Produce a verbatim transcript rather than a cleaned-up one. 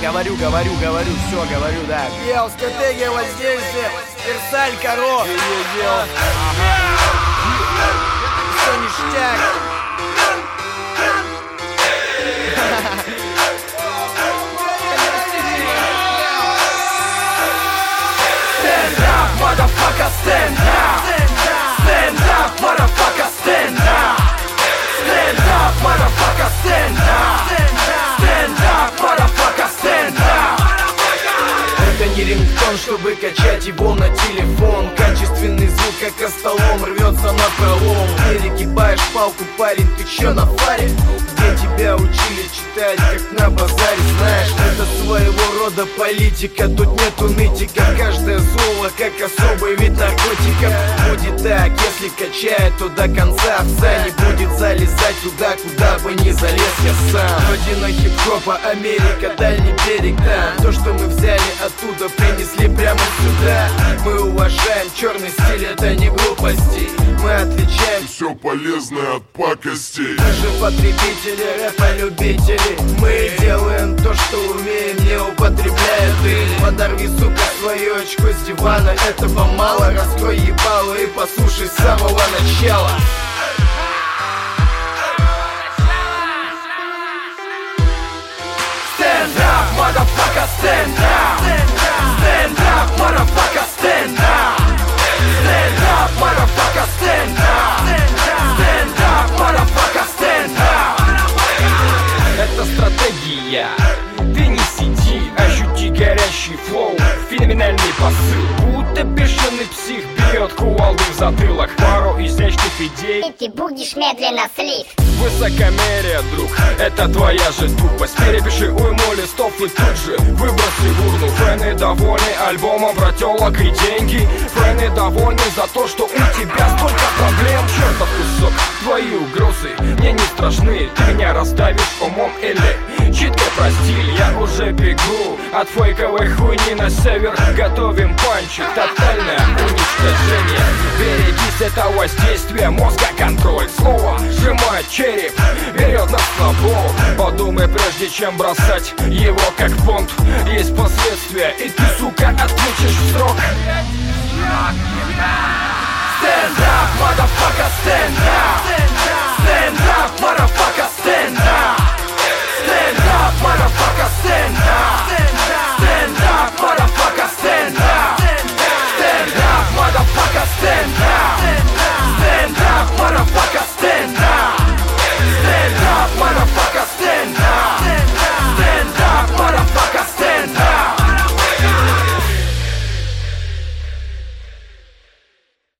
говорю, говорю, говорю, все, говорю, да. Ел, стратегия воздействия, Версаль, коров. Ел, все ништяк. Stand up, motherfucker, stand up. Stand up, motherfucker, stand up. Stand up, motherfucker, stand up. Stand up, motherfucker, stand up. Это не рингтон, чтобы качать его на телефон. Качественный звук, как остолом, рвется на пролом. Перегибаешь палку, парень, ты чё на фаре? Где тебя учили читать, как на базаре? Знаешь, это своего рода политика. Тут нету нытика, каждое слово как особый вид наркотиков. Будет так, если качает, то до конца овца. Не будет залезать туда, куда бы не залез я сам. Родина хип-хопа, Америка, дальний берег, да. То, что мы взяли оттуда, принесли прямо сюда. Мы уважаем черный стиль, это не глупости. Мы отличаем все полезное от пакостей. Мы же потребители, рэпа-любители. Мы делаем то, что умеем, не употребляя ты. Подорви, сука, свое очко с дивана. Этого мало, раскрой ебало и послушай с самого начала. Stand up, motherfucker, stand up. Stand up, motherfucker, stand up. Stand up, motherfucker, stand up. Stand up, motherfucker, stand up. Это стратегия. Ты не сиди, ощути горящий флоу, феноменальный посыл. Будто бешеный псих берет кувалду в затылок. Пару изящных идей, И ты будешь медленно слив. высокомерие, друг, это твоя же тупость. Перепиши уйму листов и тут же выброси в урну. Фэны довольны альбомом про тёлок и деньги. Фэны довольны за то, что у тебя столько проблем. Чёртов кусок, твои угрозы мне не страшны. Ты меня расставишь умом или читкой про стиль. Я уже бегу от фейковой хуйни на север. Готовим панчик, тотальное уничтожение. Берегись этого воздействия, мозга контроль. Слово сжимает череп, берет на слабо. Подумай, прежде чем бросать его как понт. Есть последствия, и ты, сука, ответишь в срок. Stand up, motherfucker, stand up. Stand up, motherfucker, stand up. Stand up, motherfucker, stand